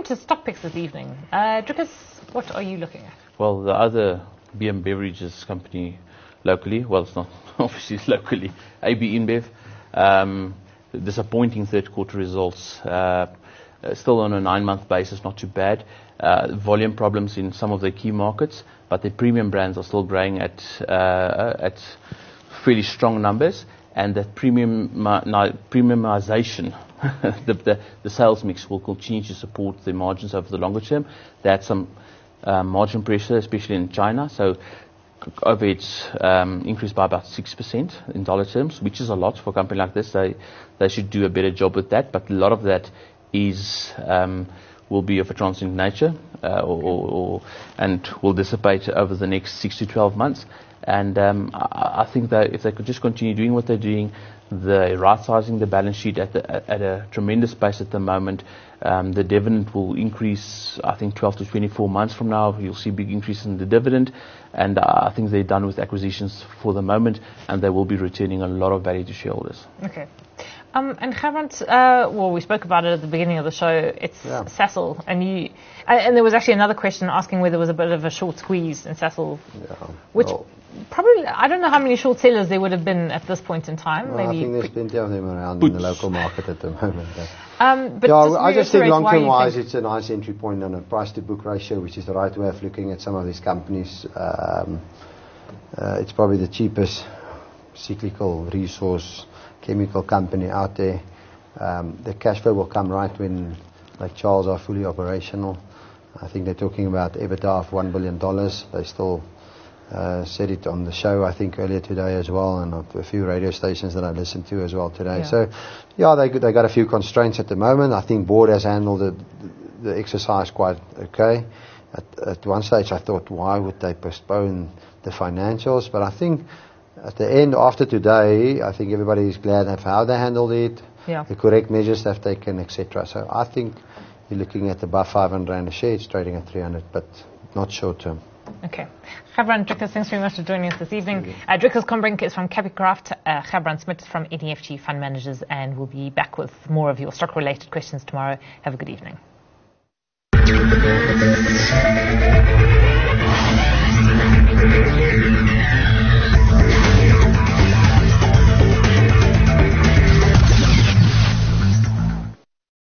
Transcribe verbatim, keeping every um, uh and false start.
to stock picks this evening. Uh, Drickus, what are you looking at? Well, the other beer and beverages company locally, well, it's not obviously it's locally, A B InBev, um, disappointing third quarter results. Uh, still on a nine-month basis, not too bad. Uh, volume problems in some of the key markets, but the premium brands are still growing at uh, at fairly strong numbers, and that premium premiumization, the, the the sales mix will continue to support the margins over the longer term. They had some uh, margin pressure, especially in China, so overheads um, increased by about six percent in dollar terms, which is a lot for a company like this. They they should do a better job with that, but a lot of that is um, will be of a transient nature, uh, or, or, or and will dissipate over the next six to twelve months. And um, I, I think that if they could just continue doing what they're doing, they're right-sizing the balance sheet at, the, at a tremendous pace at the moment. Um, the dividend will increase, I think, twelve to twenty-four months from now. You'll see a big increase in the dividend. And uh, I think they're done with acquisitions for the moment, and they will be returning a lot of value to shareholders. Okay. Um, and Gerbrand, uh, well, we spoke about it at the beginning of the show. It's yeah. Sasol, and you, and there was actually another question asking whether there was a bit of a short squeeze in Sasol, yeah. which well, probably, I don't know how many short sellers there would have been at this point in time. well, Maybe I think there's plenty of them around in the local market at the moment. Um, but yeah, just I just think long-term wise, think it's a nice entry point on a price-to-book ratio, which is the right way of looking at some of these companies. Um, uh, it's probably the cheapest cyclical resource chemical company out there. Um, the cash flow will come right when, like Charles, are fully operational. I think they're talking about EBITDA of one billion dollars. They still uh, said it on the show, I think, earlier today as well, and a few radio stations that I listened to as well today. Yeah. So, yeah, they they got a few constraints at the moment. I think board has handled the, the exercise quite okay. At, at one stage, I thought, why would they postpone the financials? But I think at the end, after today, I think everybody is glad of how they handled it, yeah. the correct measures they've taken, et cetera. So I think you're looking at above five hundred rand a share. It's trading at three hundred, but not short term. Okay. Gerbrand Drickus, thanks very much for joining us this evening. Uh, Drickus Combrink is from Capicraft, uh, Gerbrand Smit from E D F G Fund Managers, and we'll be back with more of your stock-related questions tomorrow. Have a good evening.